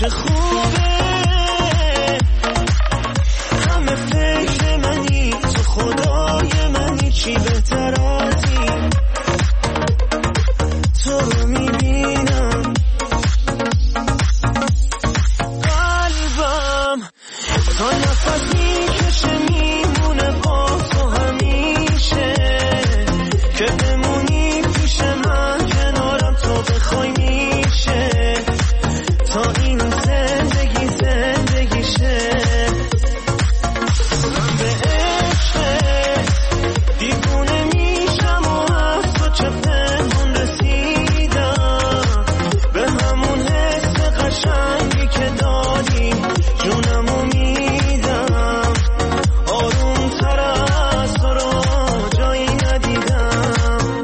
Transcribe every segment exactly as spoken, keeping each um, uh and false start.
چه خوبه همه فکر منی، تو خدای منی، چی بهتر از این تو رو میبینم. قلبم تا نفس میکشه میمونه با تو همیشه، که بمونی پیش من کنارم تو بخوای میشه، تا این زندگی زندگی شه. من به عشق دیوونه میشم و از تو چه پنهون رسیدم، به همون حس قشنگی که دادی جونمو میدم، آروم تر از تو رو جایی ندیدم.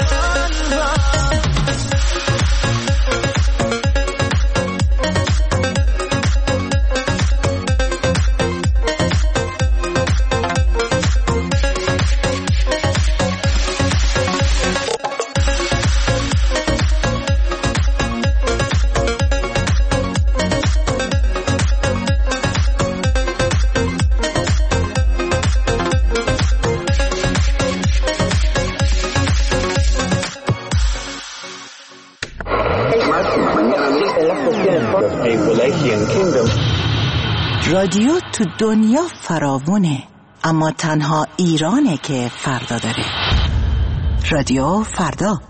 رادیو تو دنیا فراوونه، اما تنها ایرانه که فردا داره. رادیو فردا.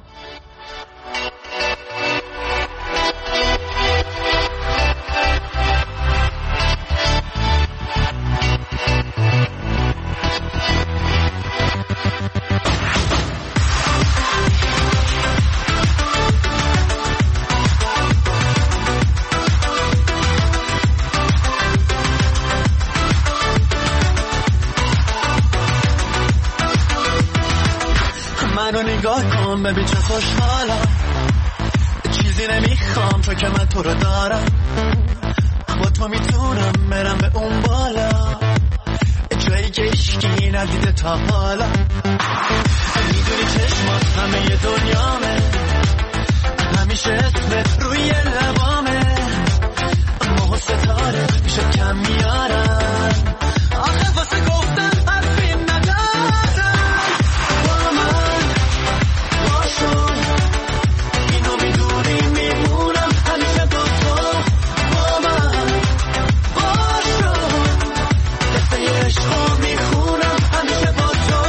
منو نگاه کن ببین چه خوشحالم، چیزی نمیخوام تو که من تو رو دارم، با تو میتونم برم به اون بالا، جایی که عشقی ندیده تا حالا. میدونی چشمات همه دنیامه، همیشه اسمت روی لبامه، ماه و ستاره میشه کم میارن، آخه واسه گفتن حرفی ندارن. با من باشو، اینو میدونی میمونم همیشه با تو. با من باشو، قصه عشقو میخونم همیشه با تو.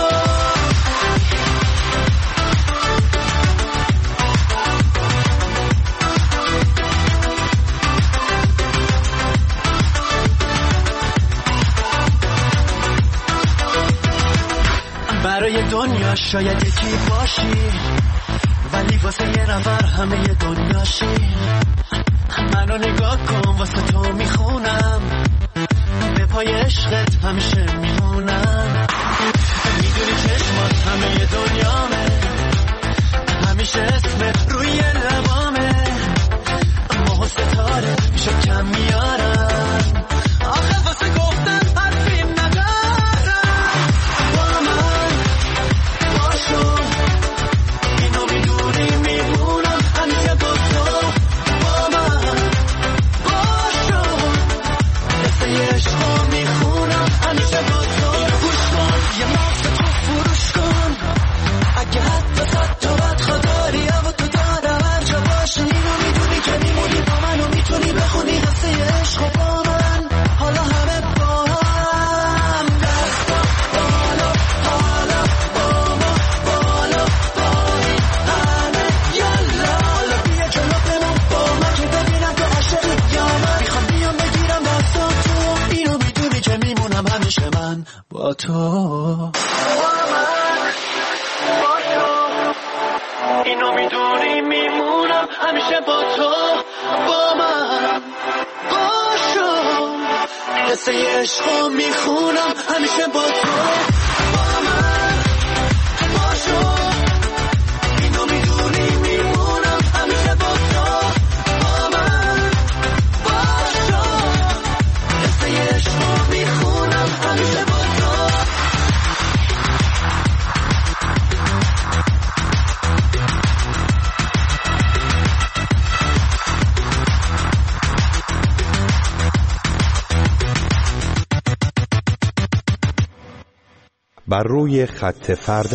برای دنیا شاید یکی باشی، ولی واسه یه نفر همه ی دنیاشی. منو نگاه کن واسه تو میخونم، به پای عشقت همیشه میمونم. میدونی چشمات همه ی دنیامه، همیشه اسمت روی لبامه، ماه و ستاره میشه کم میارن، آخه واسه گفتن حرفی ندارن. با من باشو، اینو میدونی میمونم همیشه با تو. با من باشو، قصه عشقو میخونم همیشه با تو. اینو گوش کن، یه مغز تو فروش کن، اگه حتی صد تا بدخوا داری و تو دادم هر جا باشی. اینو میدونی که میمونی با من و میتونی بخونی قصه عشقو با من. حالا همه با هم دستا بالا، حالا با ما بالا پایی همه یالا. حالا بیا جلو بمون با من که ببینم تو عاشقی یا من. میخوام بیام بگیرم دستا تو، اینو میدونی که میمونم همیشه من با تو. اینو میدونی میمونم همیشه با تو. با من باشو، قصه عشقو میخونم همیشه با تو. با من باشو، اینو میدونی میمونم همیشه با تو. با من باشو، قصه عشقو میخونم همیشه با تو. بر روی خط فردا.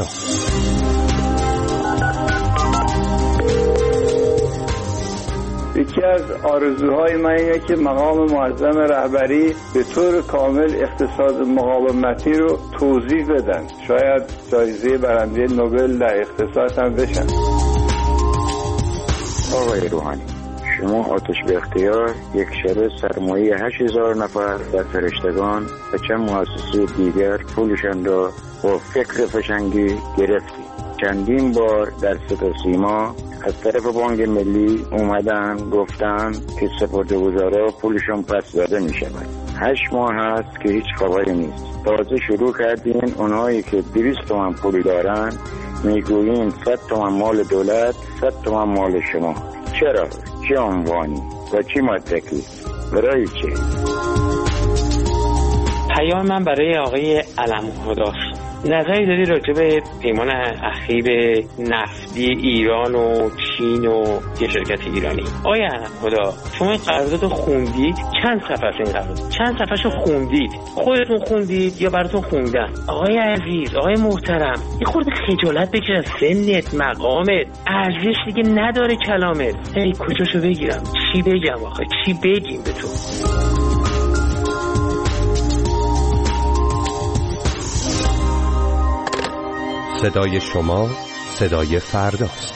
یکی از آرزوهای من اینه که مقام معظم رهبری به طور کامل اقتصاد مقاومتی رو توضیح بدن. شاید جایزه برنده نوبل در اقتصاد هم بشن. آقای روحانی، شما آتش به اختیار یک شبه سرمایه هشت هزار نفر در فرشتگان و چند مؤسسه دیگر پولشان را با فکر فشنگی گرفتی. چندین بار در صدا سیما از طرف بانک ملی اومدن گفتن که سپرده‌گذارا پولشون پس داده می شود. هشت ماه هست که هیچ خبری نیست. تازه شروع کردین اونایی که دویست تومن پول دارن میگویین صد تومن مال دولت، صد تومن مال شما. چرا؟ چه عنوانی؟ و چی مدرکی؟ برای چه؟ پیام من برای آقای علم‌خداست. نظری داری راجع به پیمان اخیر نفتی ایران و چین و یه شرکت ایرانی؟ آیا علم‌خدا شما این قرارداد رو خوندید؟ چند صفحه این قرارداد؟ چند صفحه‌شو خوندید؟ خودتون خوندید یا براتون خوندن؟ آقای عزیز، آقای محترم، یه خورده خجالت بکش از سنت، مقامت، ارزش دیگه نداره کلامت. ای کجاشو بگیرم؟ چی بگم آخه؟ چی بگیم به تو؟ صدای شما صدای فرداست.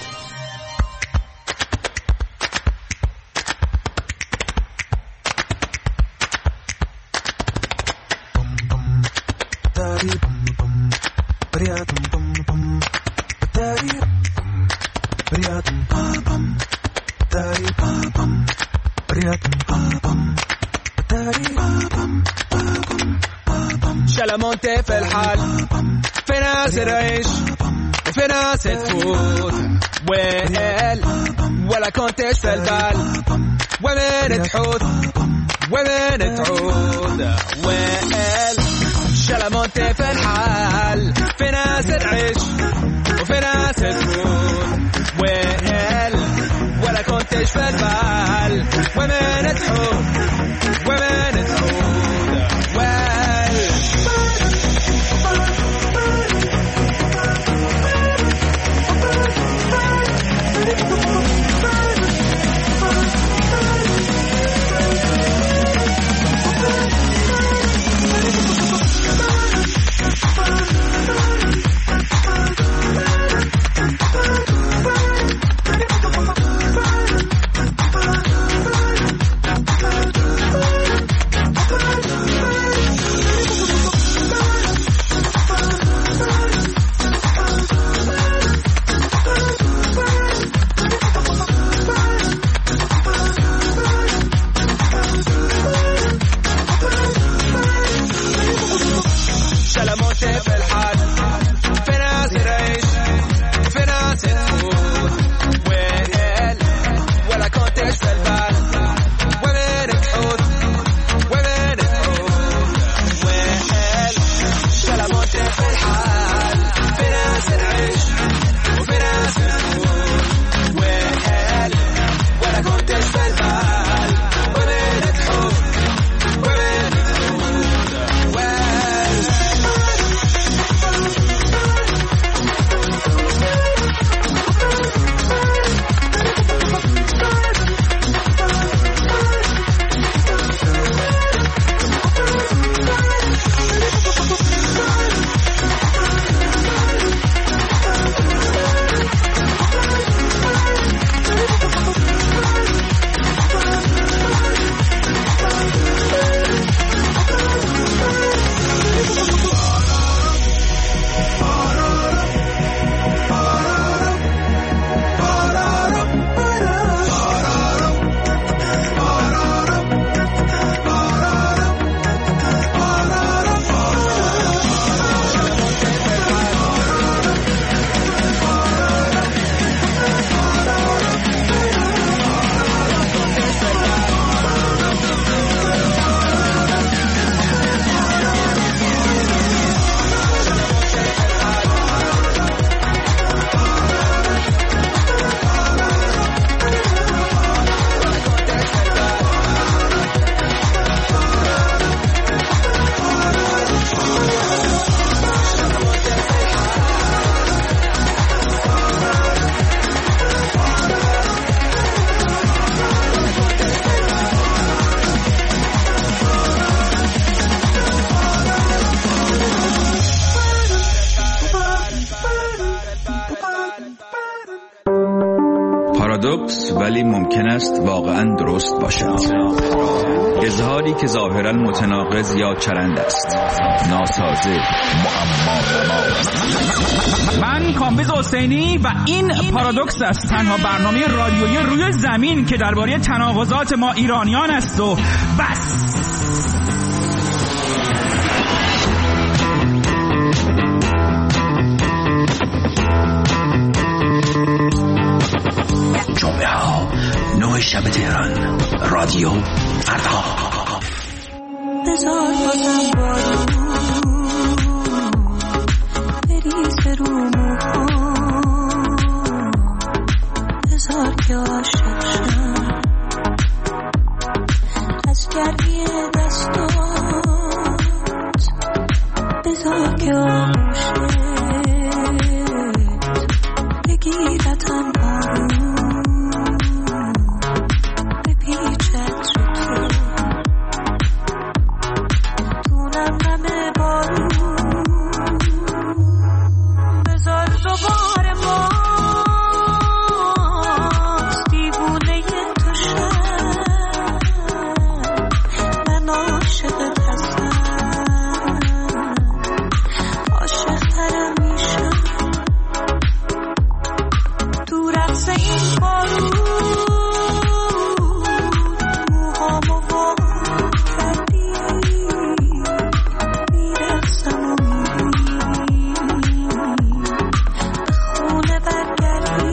شلمونتي في الحال في ناس العيش وفي ناس تفوت ويل ولا كنتش في البال ومن تحوت ومن تعود ويل شلمونتي في الحال في ناس العيش وفي ناس تفوت ويل ولا كنتش في البال ومن تحوت ومن تعود ويل ولی ممکن است واقعا درست باشد. اظهاری که ظاهرا متناقض یا چرند است، ناسازه، معما. من کامبیز حسینی و این پارادوکس است، تنها برنامه رادیویی روی زمین که درباره تناقضات ما ایرانیان است و بس. جمعه ها نه شب تهران، رادیو فردا. بذار بازم بارون بریزه رو موهام، بذار که عاشق شم از گرمی دستات، بذار که آغوشت بگیرتم آروم بپیچت رو تو دونم نمه بارون، بذار دوباره ماست دیوونه تو شم، من عاشقت هستم، عاشق ترم میشم تو رقص این بارون، موهامو وا کردی میرقصم و میری به خونه برگردی.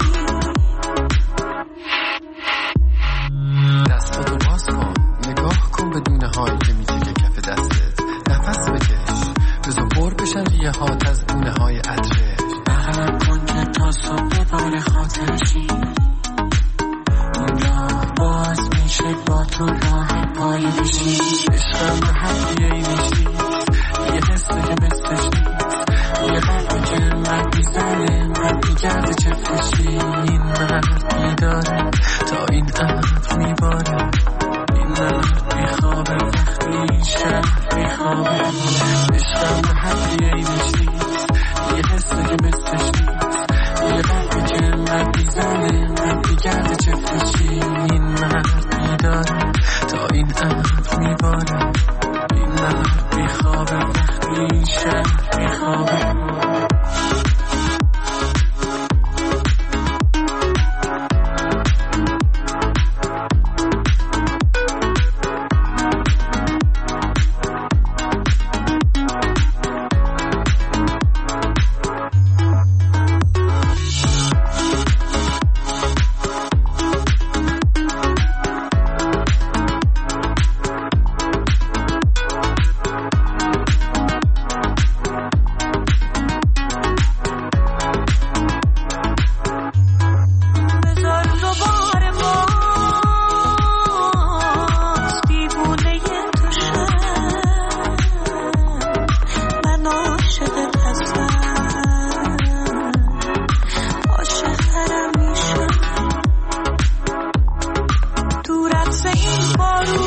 دستاتو باز کن، نگاه کن به دونه هایی که میتیکه کف دستت، نفس بکش بزو پر بشن ریه هات از دونه های عطرش، بغلم کن که تا صبح بباره خاطرشی، اون راه باز میشه با تو راه پای بشی، عشقم به حدیه ای نیستی، یه حسه که مثلش نیست، یه قلبه که انقدر میزنه انقدر میگرده چفشی، این مرد میداره تا این عرض میباره، این مرد میخوابه وقتی شهر میخوابه، عشقم به حدیه ای نیستی، یه حسه که مثلش نیست، یه قلبه که انقدر میزنه انقدر میگرده چفشی، این مرد میداره تا این عرض میباره، این مرد میخوابه وقتی شهر میخوابه. بذار دوباره ماست دیوونه تو شم، من عاشقت هستم، عاشق ترم میشم تو رقص این بارون،